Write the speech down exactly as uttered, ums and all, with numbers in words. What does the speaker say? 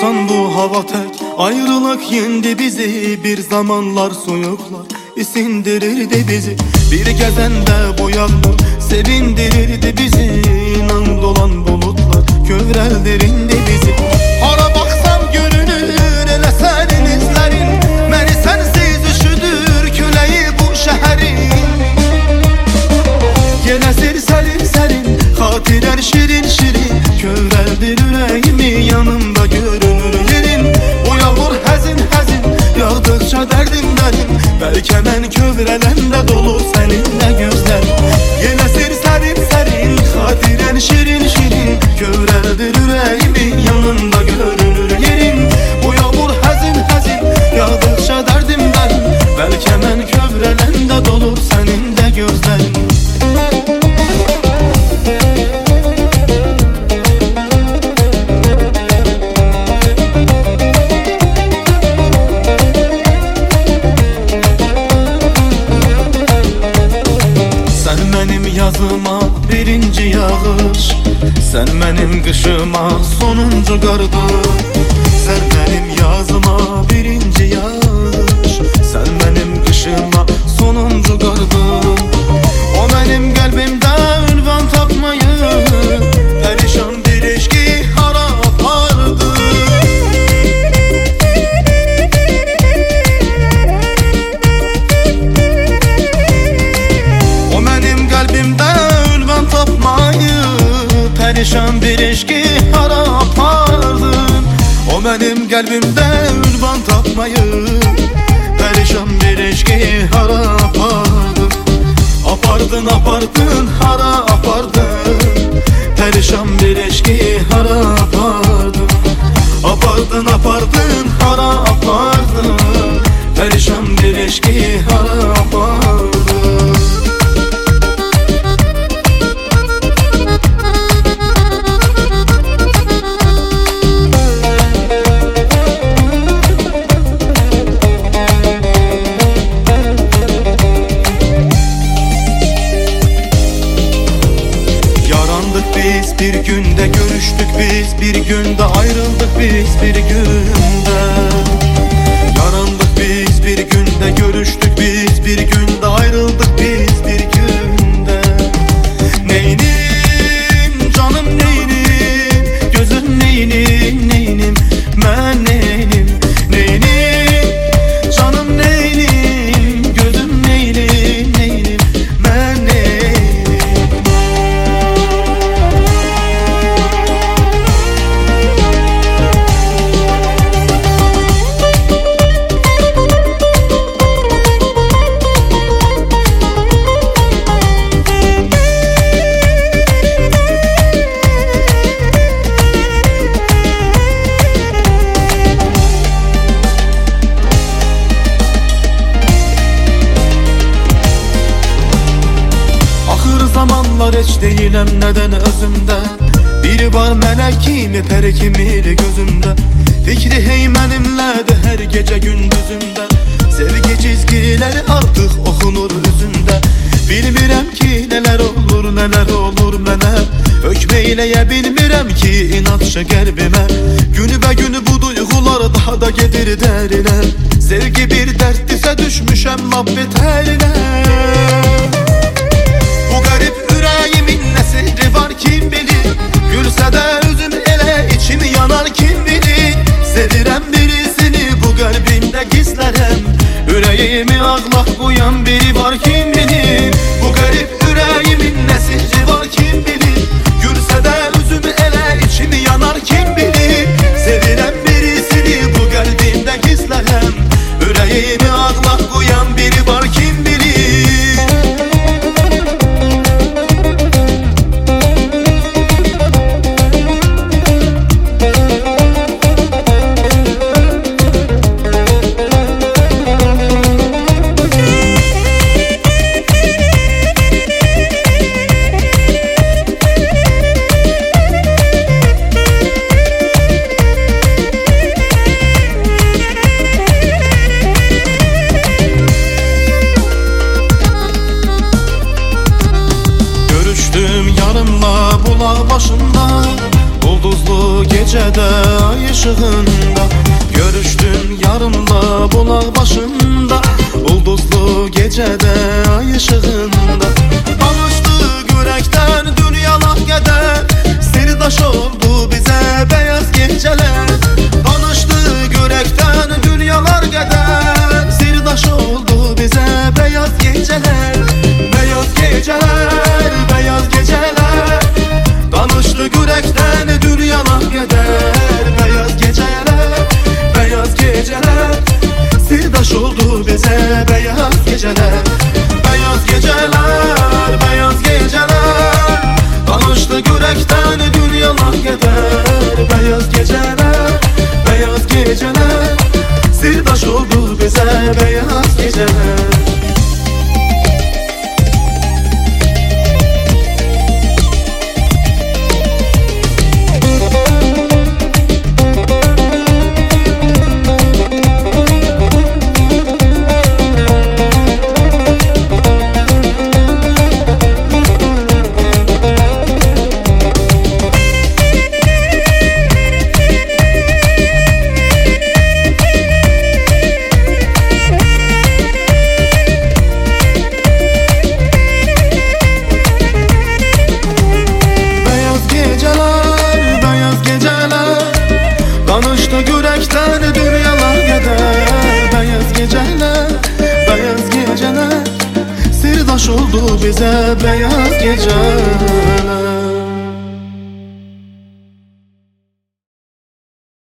Uçan bu hava tek, ayrılık yendi bizi. Bir zamanlar soyuklar isindirirdi bizi. Bir gezende bu yağmur sevindirirdi bizi. İnan dolan bulutlar kövreldirindi bizi. Hara baksam görünür ele senin izlerin. Məni sensiz üşüdür köleyi bu şehrin. Gelesir serin serin, hatirer şirin şirin. Kövreldir yüreğimi, yanımda görünür yerin. O yağmur həzin həzin, yağdıkça derdim derim. Belki ben kövrelende dolu seninle gözler. Gelesir serin serin, hatirer şirin şirin. Kövreldir yüreğimi, yanımda görünür yerin. O yağmur həzin həzin, yağdıkça derdim derim. Belki ben kövrelende dolu seninle gözler. Yazıma birinci yağış, sen benim kışıma sonuncu qardır. Sen benim yazıma birinci yağış, sen benim kışıma sonuncu qardır. O benim kalbimde ünvan tapmayı, perişan bir eşki hara apardı. O benim kalbimde ünvan tapmayı, perişan bir eşki hara apardın. O benim kalbimde ünvan tapmayı, perişan bir eşki hara apardın. Apardın apardın hara apardın, perişan bir eşki hara apardın. Apardın apardın hara apardın, perişan bir eşki hara apardın. Biz bir günde görüştük, biz bir günde ayrıldık, biz bir günde yarandık, biz bir günde görüştük, biz bir günde ayrıldık, biz bir günde. Neynim canım neynim, gözüm neynim, neynim ben neynim. Neynim canım neynim, gözüm neynim, neynim ben neynim. Zamanlar hiç değilim neden özümde. Biri var melek kimi peri kimi gözümde. Fikri heymenimlədir her gece gündüzümde. Sevgi çizgileri artık okunur üzümde. Bilmirəm ki neler olur neler olur mənə. Hökmeyləyə bilmirəm ki inatçı qəlbimə. Günü be günü bu duygular daha da gedir derine. Sevgi bir dertlisə düşmüşəm lap betərinə. Bu garip yüreğimin ne sihri var kim bilir. Gülse de özüm ele içim yanar kim bilir. Sevirem birisini bu kalbimde gizlerem. Yüreğimi ağlak koyan biri var kim bilir. Bu garip yüreğimin ne sihri var kim bilir. Gülse de özüm ele içim yanar kim bilir. Sevirem birisini bu kalbimde gizlerem. Yüreğimi ağlak koyan biri var kim bilir. ışığında. Görüşdüm yarımla bulaq başında, ulduzlu gecədə ay ışığında. Danışdıq ürəkdən dünyalar qədər, sirdaş oldu bizə beyaz gecələr. Danışdıq ürəkdən dünyalar qədər, sirdaş oldu bizə beyaz gecələr. Beyaz gecələr, beyaz gecələr. Danışdıq ürəkdən dünyalar qədər, beyaz gecələr, beyaz gecələr. Sirdaş oldu bizə beyaz gecələr. Beyaz gecələr, beyaz gecələr. Danışdıq ürəkdən dünyalar qədər, beyaz gecələr, beyaz gecələr. Sirdaş oldu bizə beyaz gecələr. Danışdıq ürəkdən dünyalar qədər, beyaz gecələr, beyaz gecələr. Sirdaş oldu bizə beyaz gecələr.